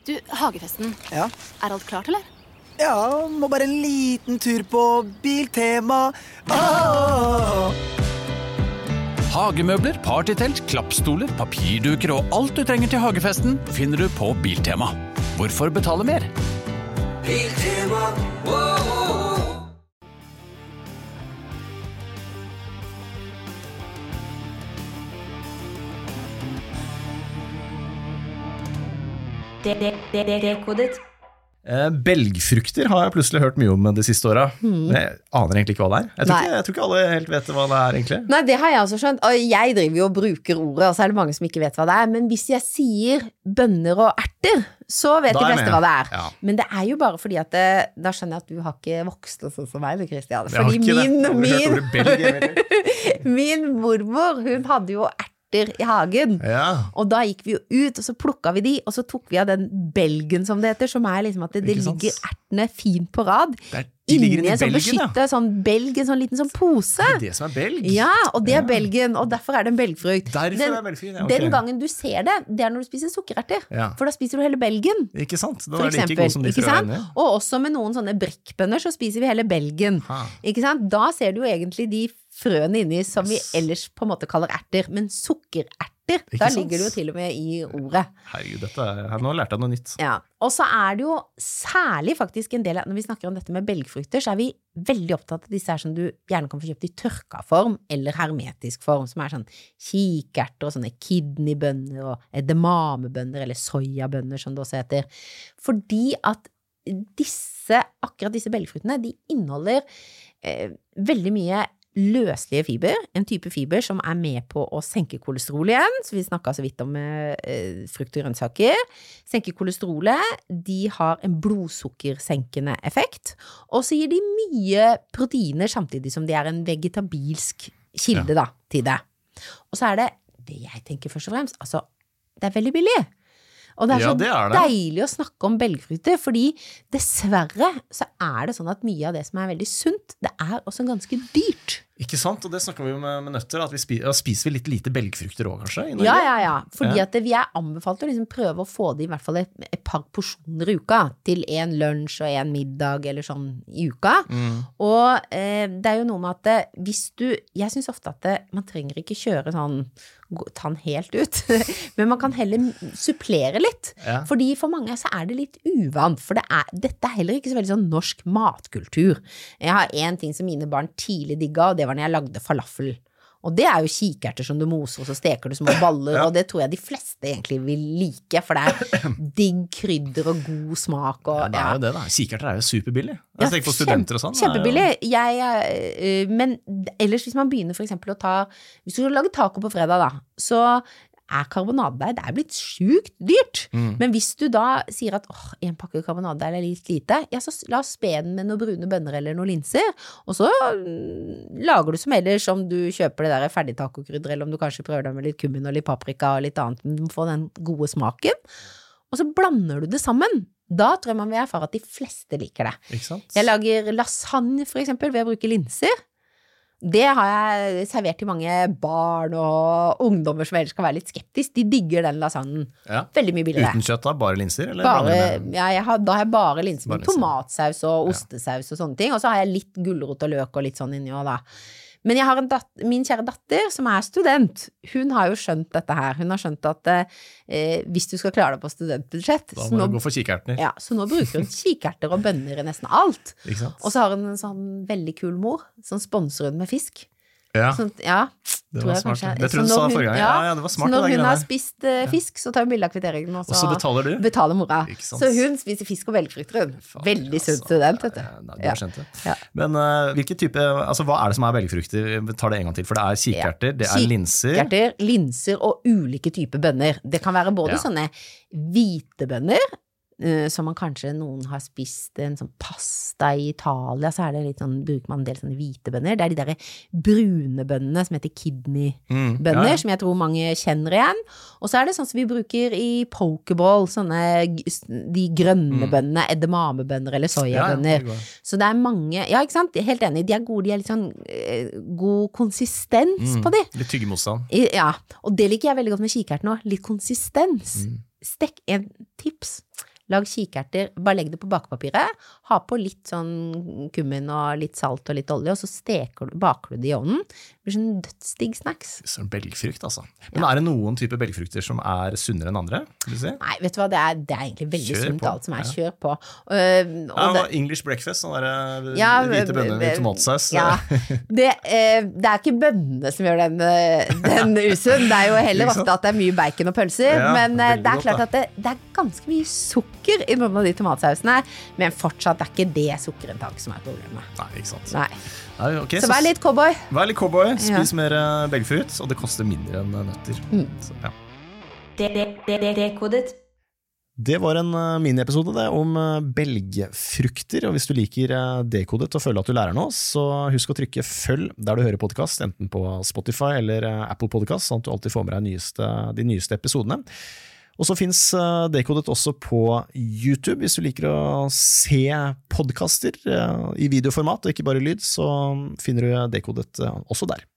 Du, hagefesten. Ja. Alt klart, eller? Ja, må bare en liten tur på Biltema. Hagemøbler, partytelt, klappstoler, papirduker og alt du trenger til hagefesten finner du på Biltema. Hvorfor betale mer? Biltema, Dekodet. Belgfrukter har jeg plutselig hørt mye om det siste året. Jeg aner egentlig ikke hva det er. Jeg tror ikke alle helt vet hva det er egentlig. Nei, det har jeg også skjønt. Og jeg driver jo og bruker ordet, og så er det mange som ikke vet hva det er. Men hvis jeg sier bønner og erter, så vet de fleste hva det er. Ja. Men det er jo bare fordi at da skjønner jeg at du har ikke vokst sånn som meg, Kristian. Fordi min mormor, hun hadde jo erter i hagen, og da gikk vi jo ut, og så plukket vi de, og så tok vi av den belgen som det heter, som er liksom at det ligger ertene fint på rad, inni en sånn beskyttet sånn belg, en sånn liten sånn pose. Det er det som er belg? Ja, og det er belgen, og derfor er det en belgfrukt. Den gangen du ser det, det er når du spiser sukkererter, for da spiser du hele belgen. Ikke sant? Da er det ikke god som de frøene. Og også med noen sånne brekkbønner så spiser vi hele belgen. Ikke sant? Da ser du jo egentlig de frøene inni som vi ellers på en måte kaller erter, men sukkererter, da ligger det jo til og med i ordet. Herregud, nå lærte jeg noe nytt. Ja, og så er det jo særlig faktisk en del, når vi snakker om dette med belgfrukter, så er vi veldig opptatt av disse her som du gjerne kan få kjøpt i tørka form, eller hermetisk form, som er sånn kikerter og sånne kidneybønner og edamamebønner, eller soyabønner som det også heter. Fordi at akkurat disse belgfruktene, de inneholder veldig mye løslige fiber, en type fiber som er med på å senke kolesterolet igjen, så vi snakket så vidt om frukt og grønnsaker. Senke kolesterolet, de har en blodsukkersenkende effekt, og så gir de mye proteiner samtidig som de er en vegetabilsk kilde til det. Og så er det jeg tenker først og fremst, altså, det er veldig billig. Og det er så deilig å snakke om belgfrukter, fordi dessverre så er det sånn at mye av det som er veldig sunt, det er også ganske dyrt. Ikke sant? Og det snakker vi jo med nøtter, at spiser vi litt lite belgfrukter også, kanskje? I Norge? Ja. Fordi at vi er anbefalt å liksom prøve å få det i hvert fall et par porsjoner i uka, til en lunsj og en middag eller sånn i uka. Og det er jo noe med at jeg synes ofte at man trenger ikke kjøre sånn, ta den helt ut, men man kan heller supplere litt. Fordi for mange så er det litt uvant, for dette er heller ikke så veldig sånn norsk matkultur. Jeg har en ting som mine barn tidlig digget, og det var når jeg lagde falafel. Og det er jo kikerter som du moser, og så steker du små baller, og det tror jeg de fleste egentlig vil like, for det er digg krydder og god smak. Og, det er jo det da. Kikerter er jo superbillig. Jeg tenker på studenter og sånn. Kjempebillig. Men ellers hvis man begynner for eksempel hvis du lager taco på fredag da, så karbonadedeig, det er blitt sjukt dyrt. Men hvis du da sier at en pakke karbonadedeig er litt lite, ja, så la oss spe den med noen brune bønner eller noen linser, og så lager du som ellers om du kjøper det der ferdig tacokrydder, eller om du kanskje prøver det med litt kummin og litt paprika og litt annet, men du må få den gode smaken, og så blander du det sammen. Da tror jeg man vil erfare at de fleste liker det. Ikke sant? Jeg lager lasagne for eksempel ved å bruke linser. Det har jeg servert til mange barn og ungdommer som ellers kan være litt skeptisk. De digger den lasagnen. Veldig mye billigere. Uten kjøtt da? Bare linser? Eller da har jeg bare linser med tomatsaus og ostesaus og sånne ting. Og så har jeg litt gulrot og løk og litt sånn inni også da. Men jeg har min kjære datter som er student. Hun har jo skjønt dette her. Hun har skjønt at hvis du skal klare deg på studentbudsjett, da må du gå for kikerter. Ja, så nå bruker hun kikerter og bønner i nesten alt. Og så har hun en sånn veldig kul mor som sponser hun med fisk. Ja, sånn, det var smart. Det tror jeg du sa forrige gang. Ja, det var smart. Så når hun har spist fisk, så tar hun bilde av kvitteringen, og så betaler du. Betaler mora. Så hun spiser fisk og belgfrukter. Veldig sunt student, vet du. Du har skjønt det. Men hvilke type, altså hva er det som er belgfrukter? Vi tar det en gang til, for det er kikerter, det er linser. Kikerter, linser og ulike typer bønner. Det kan være både sånne hvite bønner, som man kanskje noen har spist en sånn pasta i Italia, så er det litt sånn, bruker man en del sånne hvite bønner. Det er de der brune bønnene som heter kidneybønner, som jeg tror mange kjenner igjen. Og så er det sånn som vi bruker i pokeball, de grønne bønnene, edamamebønner eller soyabønner. Så det er mange, ikke sant? Helt enig, de er gode, de er litt sånn god konsistens på de. Litt tyggemotstand. Ja, og det liker jeg veldig godt med kikert nå, litt konsistens. En tips. lag kikerter, bare legg det på bakepapiret, ha på litt sånn kummin og litt salt og litt olje, og så baker du det i ovnen. Det blir sånn dødsdigg snacks. Sånn belgfrukt, altså. Men er det noen type belgfrukter som er sunnere enn andre? Vil du si? Nei, vet du hva, det er egentlig veldig Kjør sunt på. alt som er, kjør på. English breakfast, sånn der Ja, hvite bønner med tomatsaus. Ja, det er ikke bønnene som gjør den usunn, det er jo heller Ikke sant? ofte at det er mye bacon og pølser, Ja, men det veldig er godt, klart at det er ganske mye sukker i noen av de tomatsausene, men fortsatt er ikke det sukkerinntak som er problemet. Nei, ikke sant. Nei. Nei, ok, Så vær litt cowboy. Vær litt cowboy, spis Ja. mer belgfrukt, og det koster mindre enn nøtter. Så, ja. Dekodet. Det var en miniepisode det, om belgfrukter, og hvis du liker Dekodet og føler at du lærer noe, så husk å trykke følg der du hører podcast, enten på Spotify eller Apple Podcast, sånn at du alltid får med deg de nyeste episodene. Og så finnes Dekodet også på YouTube, hvis du liker å se podcaster i videoformat og ikke bare lyd, så finner du Dekodet også der.